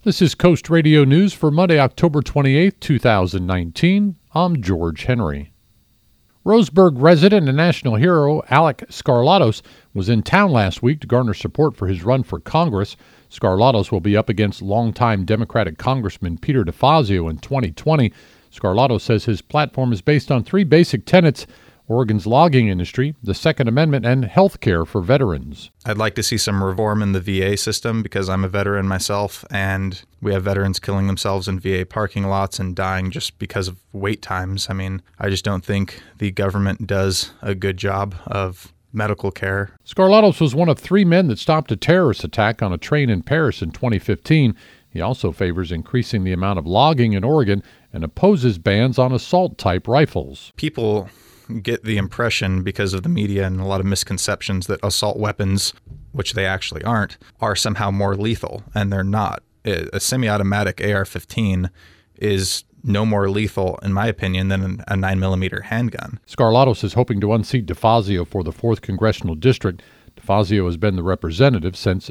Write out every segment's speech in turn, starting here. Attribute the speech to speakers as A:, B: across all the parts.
A: This is Coast Radio News for Monday, October 28, 2019. I'm George Henry. Roseburg resident and national hero Alec Skarlatos was in town last week to garner support for his run for Congress. Skarlatos will be up against longtime Democratic Congressman Peter DeFazio in 2020. Skarlatos says his platform is based on three basic tenets: Oregon's logging industry, the Second Amendment, and health care for veterans.
B: I'd like to see some reform in the VA system because I'm a veteran myself, and we have veterans killing themselves in VA parking lots and dying just because of wait times. I just don't think the government does a good job of medical care.
A: Skarlatos was one of three men that stopped a terrorist attack on a train in Paris in 2015. He also favors increasing the amount of logging in Oregon and opposes bans on assault-type rifles.
B: People get the impression, because of the media and a lot of misconceptions, that assault weapons, which they actually aren't, are somehow more lethal, and they're not. A semi-automatic AR-15 is no more lethal, in my opinion, than a 9mm handgun.
A: Skarlatos is hoping to unseat DeFazio for the 4th Congressional District. DeFazio has been the representative since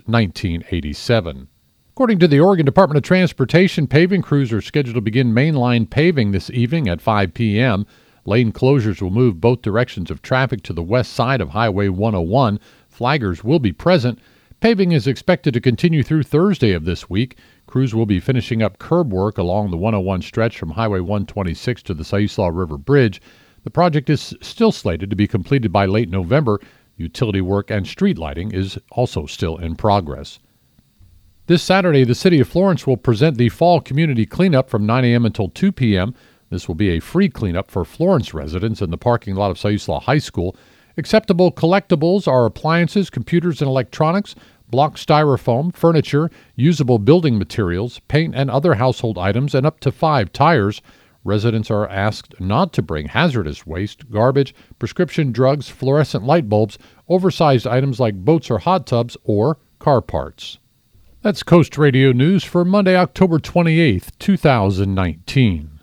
A: 1987. According to the Oregon Department of Transportation, paving crews are scheduled to begin mainline paving this evening at 5 p.m. Lane closures will move both directions of traffic to the west side of Highway 101. Flaggers will be present. Paving is expected to continue through Thursday of this week. Crews will be finishing up curb work along the 101 stretch from Highway 126 to the Siuslaw River Bridge. The project is still slated to be completed by late November. Utility work and street lighting is also still in progress. This Saturday, the City of Florence will present the Fall Community Cleanup from 9 a.m. until 2 p.m. This will be a free cleanup for Florence residents in the parking lot of Siuslaw High School. Acceptable collectibles are appliances, computers and electronics, block styrofoam, furniture, usable building materials, paint and other household items, and up to 5 tires. Residents are asked not to bring hazardous waste, garbage, prescription drugs, fluorescent light bulbs, oversized items like boats or hot tubs, or car parts. That's Coast Radio News for Monday, October 28, 2019.